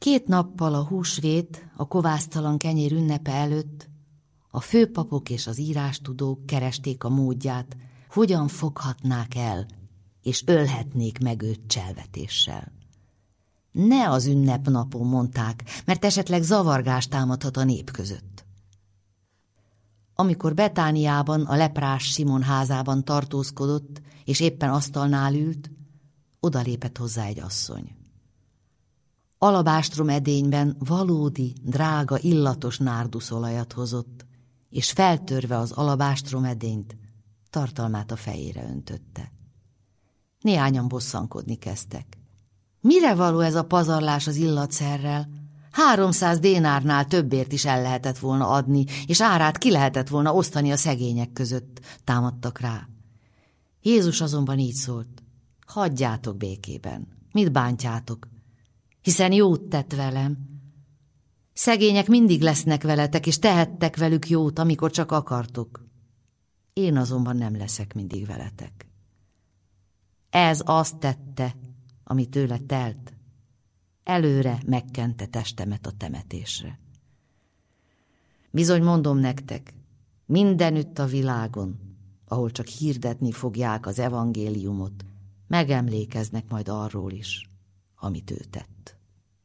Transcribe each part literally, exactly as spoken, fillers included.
Két nappal a húsvét, a kovásztalan kenyér ünnepe előtt a főpapok és az írástudók keresték a módját, hogyan foghatnák el, és ölhetnék meg őt cselvetéssel. Ne az ünnepnapon, mondták, mert esetleg zavargást támadhat a nép között. Amikor Betániában, a leprás Simon házában tartózkodott, és éppen asztalnál ült, odalépett hozzá egy asszony. Alabástrom edényben valódi, drága, illatos nárduszolajat hozott, és feltörve az alabástrom edényt, tartalmát a fejére öntötte. Néhányan bosszankodni kezdtek. Mire való ez a pazarlás az illatszerrel? Háromszáz dénárnál többért is el lehetett volna adni, és árát ki lehetett volna osztani a szegények között, támadtak rá. Jézus azonban így szólt: hagyjátok békében, mit bántjátok, hiszen jót tett velem. Szegények mindig lesznek veletek, és tehettek velük jót, amikor csak akartok. Én azonban nem leszek mindig veletek. Ez azt tette, ami tőle telt. Előre megkente testemet a temetésre. Bizony mondom nektek, mindenütt a világon, ahol csak hirdetni fogják az evangéliumot, megemlékeznek majd arról is, amit ő tett.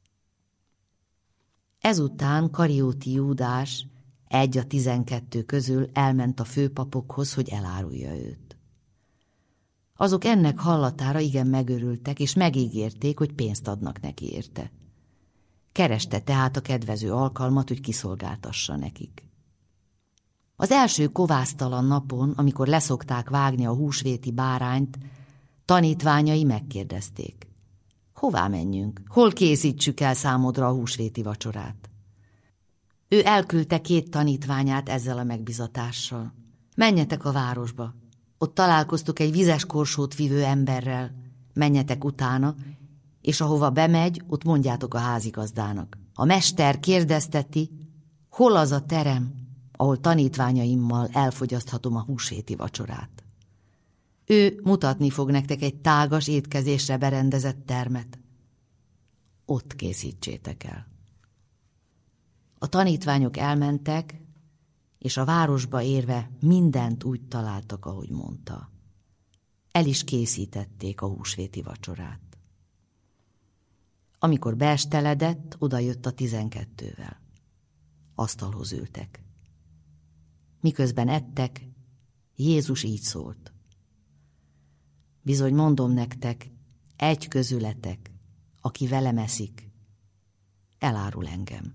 Ezután Karióti Júdás, egy a tizenkettő közül elment a főpapokhoz, hogy elárulja őt. Azok ennek hallatára igen megörültek, és megígérték, hogy pénzt adnak neki érte. Kereste tehát a kedvező alkalmat, hogy kiszolgáltassa nekik. Az első kovásztalan napon, amikor leszokták vágni a húsvéti bárányt, tanítványai megkérdezték: hová menjünk, hol készítsük el számodra a húsvéti vacsorát? Ő elküldte két tanítványát ezzel a megbizatással: menjetek a városba, ott találkoztuk egy vizes korsót vivő emberrel, menjetek utána, és ahova bemegy, ott mondjátok a házigazdának: a mester kérdezteti, hol az a terem, ahol tanítványaimmal elfogyaszthatom a húsvéti vacsorát. Ő mutatni fog nektek egy tágas étkezésre berendezett termet. Ott készítsétek el. A tanítványok elmentek, és a városba érve mindent úgy találtak, ahogy mondta. El is készítették a húsvéti vacsorát. Amikor beesteledett, odajött a tizenkettővel. Asztalhoz ültek. Miközben ettek, Jézus így szólt: bizony mondom nektek, egy közületek, aki velem eszik, elárul engem.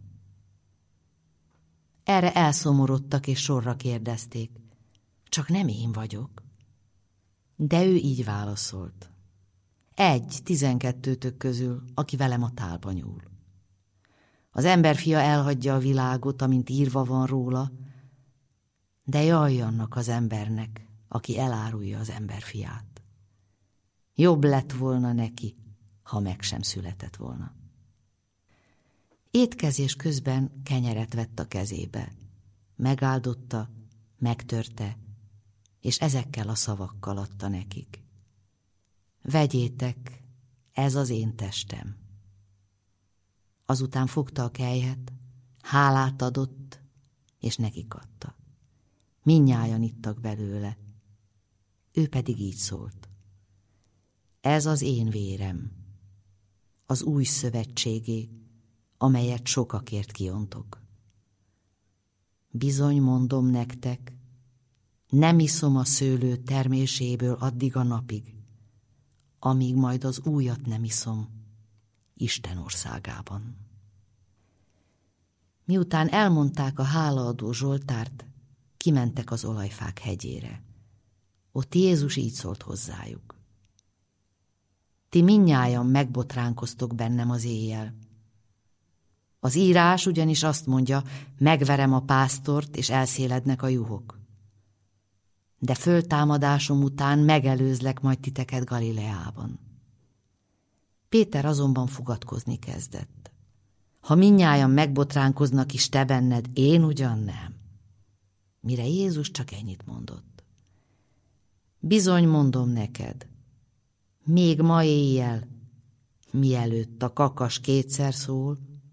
Erre elszomorodtak és sorra kérdezték: csak nem én vagyok? De ő így válaszolt: egy tizenkettőtök közül, aki velem a tálba nyúl. Az emberfia elhagyja a világot, amint írva van róla, de jaj annak az embernek, aki elárulja az emberfiát. Jobb lett volna neki, ha meg sem született volna. Étkezés közben kenyeret vett a kezébe, megáldotta, megtörte, és ezekkel a szavakkal adta nekik: vegyétek, ez az én testem. Azután fogta a kelyhet, hálát adott, és nekik adta. Mindnyájan ittak belőle. Ő pedig így szólt: ez az én vérem, az új szövetségé, amelyet sokakért kiontok. Bizony mondom nektek, nem iszom a szőlő terméséből addig a napig, amíg majd az újat nem iszom Isten országában. Miután elmondták a hálaadó zsoltárt, kimentek az olajfák hegyére. Ott Jézus így szólt hozzájuk: ti mindnyájan megbotránkoztok bennem az éjjel. Az írás ugyanis azt mondja, megverem a pásztort, és elszélednek a juhok. De föltámadásom után megelőzlek majd titeket Galileában. Péter azonban fogadkozni kezdett: ha mindnyájan megbotránkoznak is te benned, én ugyan nem. Mire Jézus csak ennyit mondott: bizony mondom neked, még ma éjjel, mielőtt a kakas kétszer szól,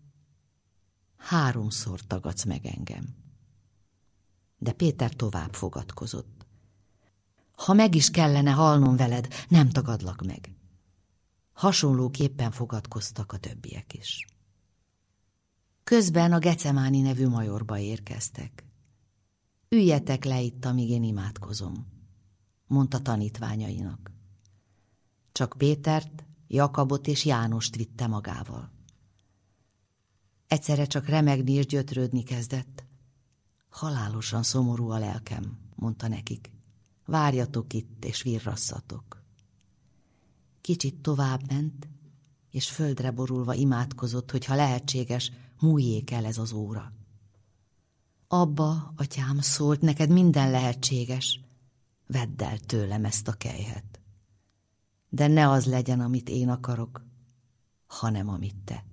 háromszor tagadsz meg engem. De Péter tovább fogadkozott. Ha meg is kellene halnom veled, nem tagadlak meg. Hasonlóképpen fogadkoztak a többiek is. Közben a Gecemáni nevű majorba érkeztek. Üljetek le itt, amíg én imádkozom, mondta tanítványainak. Csak Pétert, Jakabot és Jánost vitte magával. Egyszerre csak remegni és gyötrődni kezdett. Halálosan szomorú a lelkem, mondta nekik. Várjatok itt, és virrasszatok. Kicsit tovább ment, és földre borulva imádkozott, hogy ha lehetséges, múljék el ez az óra. Abba, atyám, szólt, neked minden lehetséges, vedd el tőlem ezt a kelyhet. De ne az legyen, amit én akarok, hanem amit te.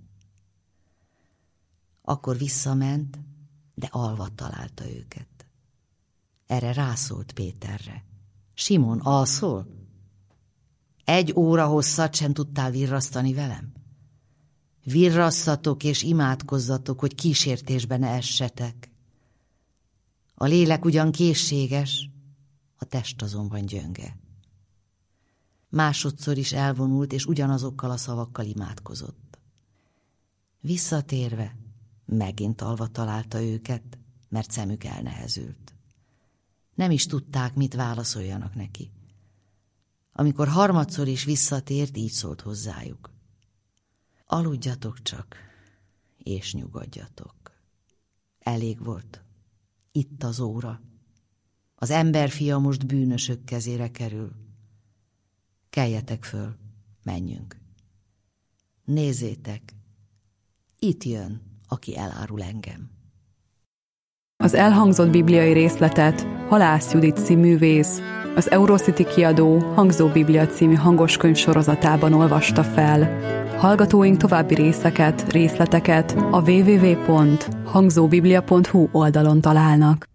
Akkor visszament, de alva találta őket. Erre rászólt Péterre. Simon, alszol? Egy óra hosszat sem tudtál virrasztani velem? Virrasszatok és imádkozzatok, hogy kísértésbe ne essetek. A lélek ugyan készséges, a test azonban gyönge. Másodszor is elvonult, és ugyanazokkal a szavakkal imádkozott. Visszatérve, megint alva találta őket, mert szemük elnehezült. Nem is tudták, mit válaszoljanak neki. Amikor harmadszor is visszatért, így szólt hozzájuk. Aludjatok csak, és nyugodjatok. Elég volt. Itt az óra. Az emberfia most bűnösök kezére kerül. Keljetek föl, menjünk. Nézzétek, itt jön, aki elárul engem. Az elhangzott bibliai részletet Halász Judit színművész, az Eurocity kiadó Hangzó Biblia című hangoskönyv sorozatában olvasta fel. Hallgatóink további részeket, részleteket a double-u double-u double-u pont hangzóbiblia pont hu oldalon találnak.